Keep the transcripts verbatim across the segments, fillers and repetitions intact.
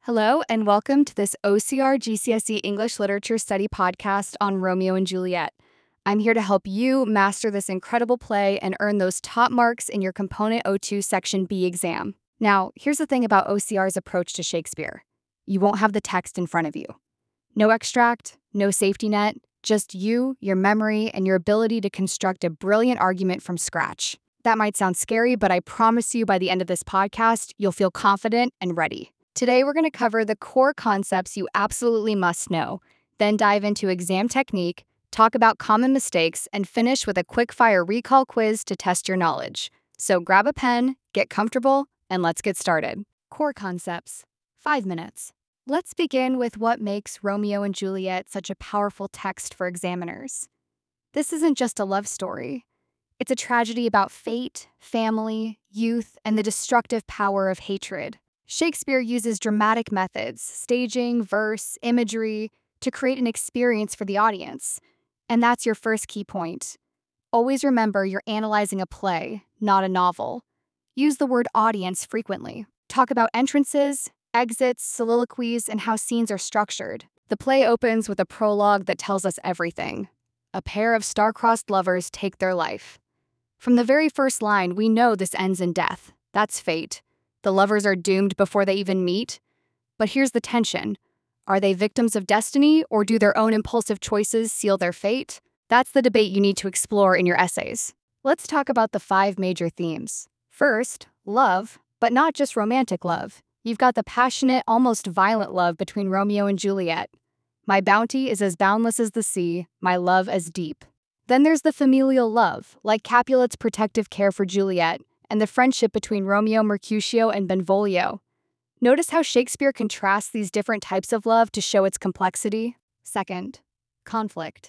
Hello, and welcome to this O C R G C S E English Literature Study podcast on Romeo and Juliet. I'm here to help you master this incredible play and earn those top marks in your Component O two Section B exam. Now, here's the thing about O C R's approach to Shakespeare. You won't have the text in front of you. No extract, no safety net, just you, your memory, and your ability to construct a brilliant argument from scratch. That might sound scary, but I promise you by the end of this podcast, you'll feel confident and ready. Today, we're going to cover the core concepts you absolutely must know, then dive into exam technique, talk about common mistakes, and finish with a quick-fire recall quiz to test your knowledge. So grab a pen, get comfortable, and let's get started. Core concepts. Five minutes. Let's begin with what makes Romeo and Juliet such a powerful text for examiners. This isn't just a love story. It's a tragedy about fate, family, youth, and the destructive power of hatred. Shakespeare uses dramatic methods, staging, verse, imagery, to create an experience for the audience. And that's your first key point. Always remember you're analyzing a play, not a novel. Use the word audience frequently. Talk about entrances, exits, soliloquies, and how scenes are structured. The play opens with a prologue that tells us everything. A pair of star-crossed lovers take their life. From the very first line, we know this ends in death. That's fate. The lovers are doomed before they even meet. But here's the tension. Are they victims of destiny, or do their own impulsive choices seal their fate? That's the debate you need to explore in your essays. Let's talk about the five major themes. First, love, but not just romantic love. You've got the passionate, almost violent love between Romeo and Juliet. My bounty is as boundless as the sea, my love as deep. Then there's the familial love, like Capulet's protective care for Juliet, and the friendship between Romeo, Mercutio, and Benvolio. Notice how Shakespeare contrasts these different types of love to show its complexity. Second, conflict.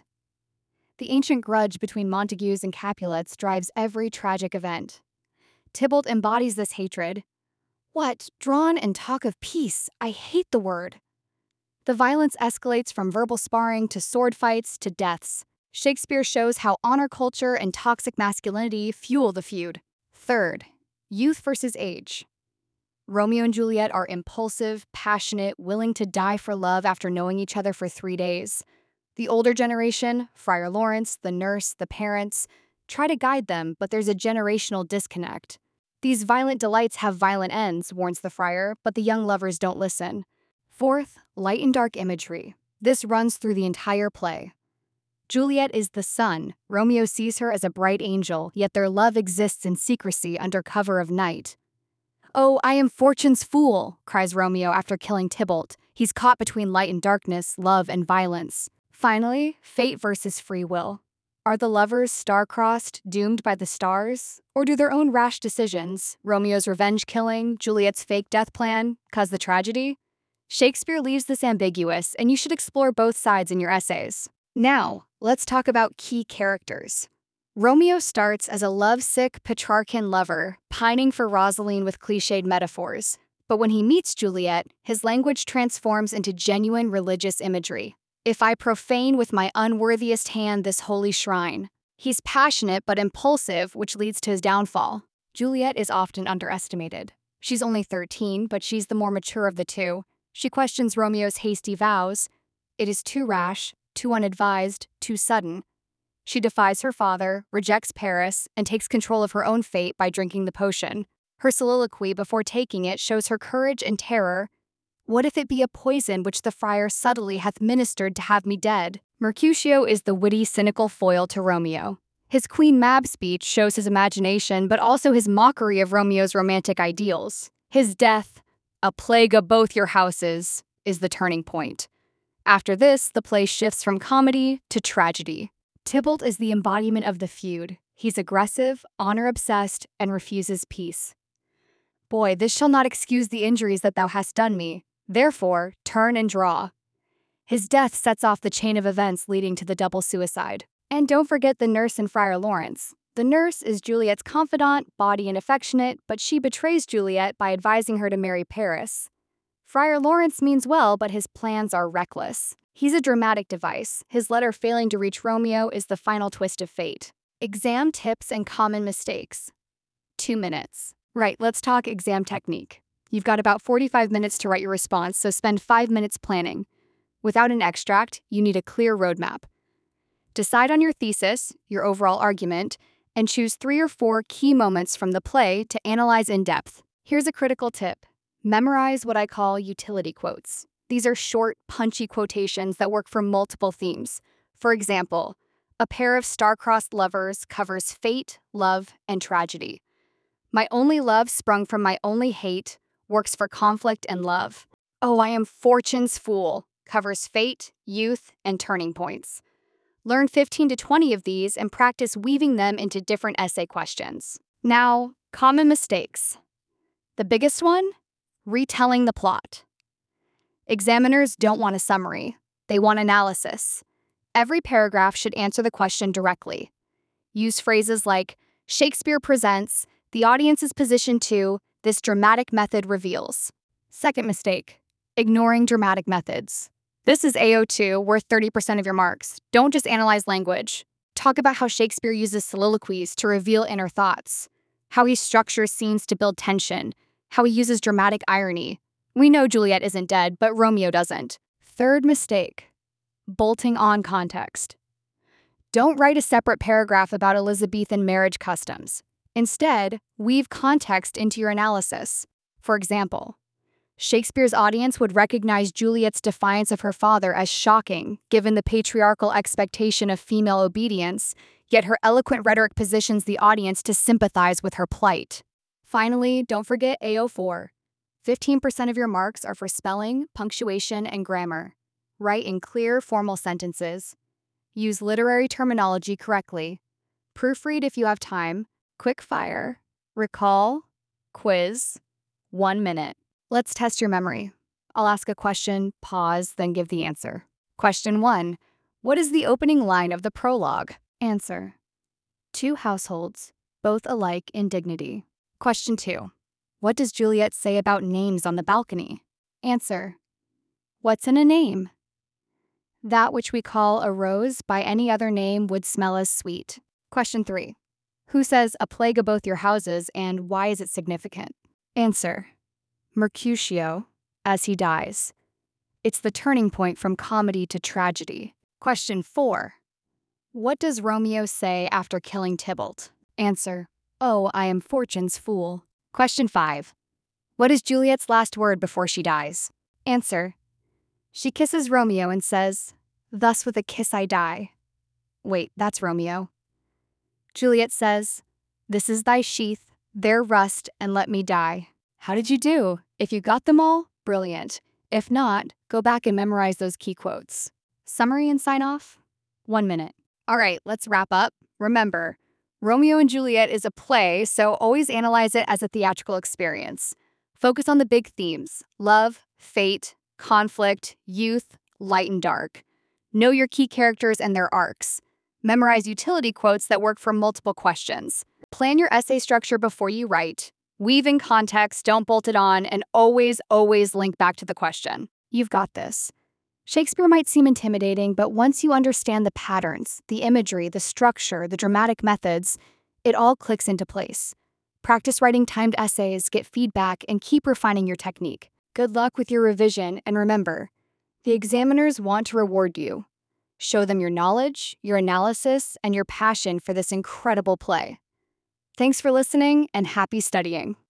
The ancient grudge between Montagues and Capulets drives every tragic event. Tybalt embodies this hatred. What? Drawn and talk of peace. I hate the word. The violence escalates from verbal sparring to sword fights to deaths. Shakespeare shows how honor culture and toxic masculinity fuel the feud. Third, youth versus age. Romeo and Juliet are impulsive, passionate, willing to die for love after knowing each other for three days. The older generation, Friar Lawrence, the nurse, the parents, try to guide them, but there's a generational disconnect. These violent delights have violent ends, warns the friar, but the young lovers don't listen. Fourth, light and dark imagery. This runs through the entire play. Juliet is the sun. Romeo sees her as a bright angel, yet their love exists in secrecy under cover of night. "Oh, I am fortune's fool," cries Romeo after killing Tybalt. He's caught between light and darkness, love and violence. Finally, fate versus free will. Are the lovers star-crossed, doomed by the stars? Or do their own rash decisions, Romeo's revenge killing, Juliet's fake death plan, cause the tragedy? Shakespeare leaves this ambiguous, and you should explore both sides in your essays. Now, let's talk about key characters. Romeo starts as a lovesick Petrarchan lover, pining for Rosaline with cliched metaphors. But when he meets Juliet, his language transforms into genuine religious imagery. "If I profane with my unworthiest hand this holy shrine." He's passionate but impulsive, which leads to his downfall. Juliet is often underestimated. She's only thirteen, but she's the more mature of the two. She questions Romeo's hasty vows. It is too rash, too unadvised, too sudden. She defies her father, rejects Paris, and takes control of her own fate by drinking the potion. Her soliloquy before taking it shows her courage and terror. "What if it be a poison which the friar subtly hath ministered to have me dead?" Mercutio is the witty, cynical foil to Romeo. His Queen Mab speech shows his imagination, but also his mockery of Romeo's romantic ideals. His death, "a plague of both your houses," is the turning point. After this, the play shifts from comedy to tragedy. Tybalt is the embodiment of the feud. He's aggressive, honor-obsessed, and refuses peace. "Boy, this shall not excuse the injuries that thou hast done me. Therefore, turn and draw." His death sets off the chain of events leading to the double suicide. And don't forget the nurse and Friar Lawrence. The nurse is Juliet's confidant, bawdy and affectionate, but she betrays Juliet by advising her to marry Paris. Friar Lawrence means well, but his plans are reckless. He's a dramatic device. His letter failing to reach Romeo is the final twist of fate. Exam tips and common mistakes. Two minutes. Right, let's talk exam technique. You've got about forty-five minutes to write your response, so spend five minutes planning. Without an extract, you need a clear roadmap. Decide on your thesis, your overall argument, and choose three or four key moments from the play to analyze in depth. Here's a critical tip. Memorize what I call utility quotes. These are short, punchy quotations that work for multiple themes. For example, a pair of star-crossed lovers covers fate, love, and tragedy. My only love sprung from my only hate works for conflict and love. Oh, I am fortune's fool covers fate, youth, and turning points. Learn fifteen to twenty of these and practice weaving them into different essay questions. Now, common mistakes. The biggest one? Retelling the plot. Examiners don't want a summary. They want analysis. Every paragraph should answer the question directly. Use phrases like, Shakespeare presents, the audience is positioned to, this dramatic method reveals. Second mistake, ignoring dramatic methods. This is A O two, worth thirty percent of your marks. Don't just analyze language. Talk about how Shakespeare uses soliloquies to reveal inner thoughts, how he structures scenes to build tension, how he uses dramatic irony. We know Juliet isn't dead, but Romeo doesn't. Third mistake, bolting on context. Don't write a separate paragraph about Elizabethan marriage customs. Instead, weave context into your analysis. For example, Shakespeare's audience would recognize Juliet's defiance of her father as shocking, given the patriarchal expectation of female obedience, yet her eloquent rhetoric positions the audience to sympathize with her plight. Finally, don't forget A O four. fifteen percent of your marks are for spelling, punctuation, and grammar. Write in clear, formal sentences. Use literary terminology correctly. Proofread if you have time. Quick fire. Recall. Quiz. One minute. Let's test your memory. I'll ask a question, pause, then give the answer. Question one. What is the opening line of the prologue? Answer. Two households, both alike in dignity. Question two. What does Juliet say about names on the balcony? Answer. What's in a name? That which we call a rose by any other name would smell as sweet. Question three. Who says a plague of both your houses and why is it significant? Answer. Mercutio, as he dies. It's the turning point from comedy to tragedy. Question four. What does Romeo say after killing Tybalt? Answer. Oh, I am fortune's fool. Question five. What is Juliet's last word before she dies? Answer. She kisses Romeo and says, thus with a kiss I die. Wait, that's Romeo. Juliet says, this is thy sheath, there rust, and let me die. How did you do? If you got them all, brilliant. If not, go back and memorize those key quotes. Summary and sign off? One minute. All right, let's wrap up. Remember, Romeo and Juliet is a play, so always analyze it as a theatrical experience. Focus on the big themes: love, fate, conflict, youth, light and dark. Know your key characters and their arcs. Memorize utility quotes that work for multiple questions. Plan your essay structure before you write. Weave in context, don't bolt it on, and always, always link back to the question. You've got this. Shakespeare might seem intimidating, but once you understand the patterns, the imagery, the structure, the dramatic methods, it all clicks into place. Practice writing timed essays, get feedback, and keep refining your technique. Good luck with your revision, and remember, the examiners want to reward you. Show them your knowledge, your analysis, and your passion for this incredible play. Thanks for listening, and happy studying.